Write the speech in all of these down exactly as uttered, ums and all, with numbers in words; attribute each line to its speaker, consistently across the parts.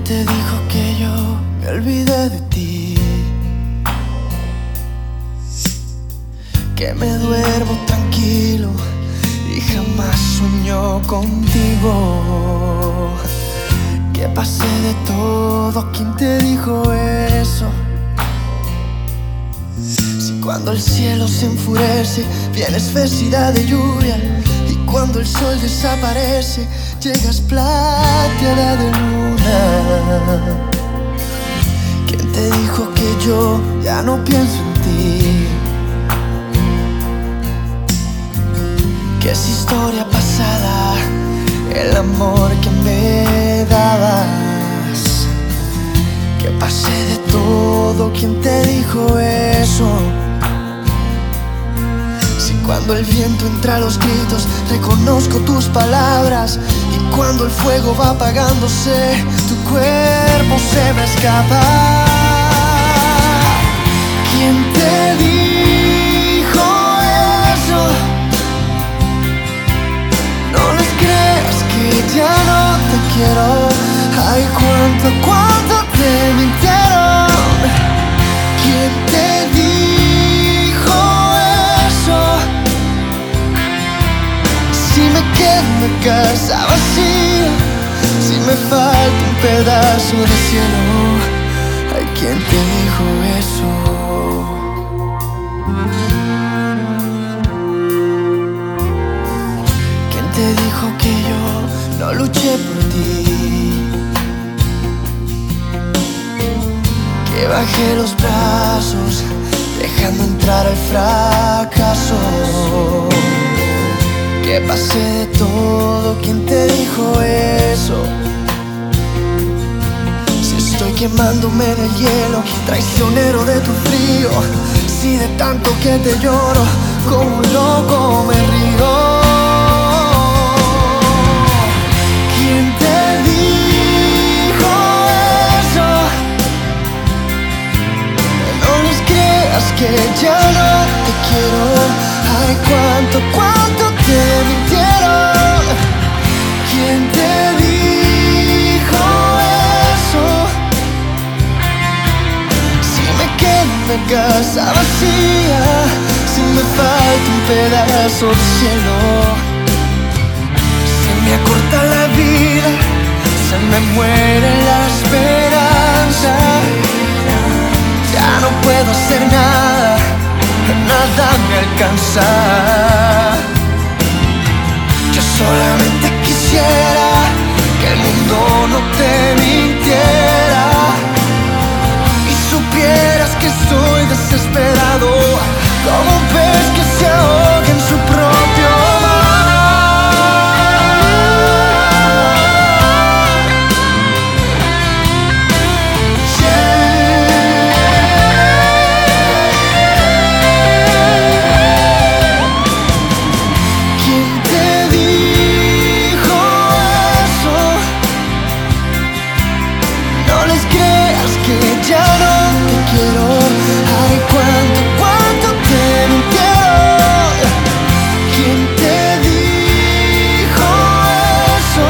Speaker 1: te dijo que yo me olvidé de ti? Que me duermo tranquilo y jamás sueño contigo. Que pasé de todo, ¿quién te dijo eso? Si cuando el cielo se enfurece, vienes vestida de lluvia, y cuando el sol desaparece, llegas plateada de luna. ¿Quién te dijo que yo ya no pienso en ti? Que es historia pasada el amor que me dabas. Que pasé de todo, ¿quién te dijo eso? Si cuando el viento entra a los gritos, reconozco tus palabras, y cuando el fuego va apagándose, tu cuerpo se me escapa. ¿Quién te dijo eso? No les creas que ya no te quiero. Ay, cuánto, cuánto te mintieron. ¿Quién te dijo eso? Si me quedo en la casa vacía, si me falta un pedazo de cielo. Ay, ¿quién te dijo eso? ¿Quién te dijo que yo no luché por ti? Que bajé los brazos, dejando entrar el fracaso. Que pasé de todo, ¿quién te dijo eso? Si estoy quemándome del hielo, traicionero de tu frío. Si de tanto que te lloro, como un loco me río. ¿Quién te dijo eso? No les creas que ya no te quiero. Ay, cuánto, cuánto te mintieron. ¿Quién te dijo eso? Si me quedo en la casa vacía, si me falta un pedazo de cielo. Se me acorta la vida, se me muere la esperanza. Ya no puedo hacer nada, nada me alcanza. Yo solamente quisiera que el mundo no te mintiera, y supieras que estoy desesperado, como un pez que se ahoga en su propio mar. ¿Quién te dijo eso? No les creas que ya no te quiero. Ay, cuánto, cuánto te mintieron. ¿Quién te dijo eso?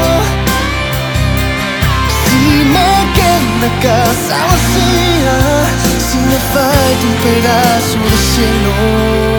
Speaker 1: Si me quedo en la casa vacía, si me falta un pedazo de cielo.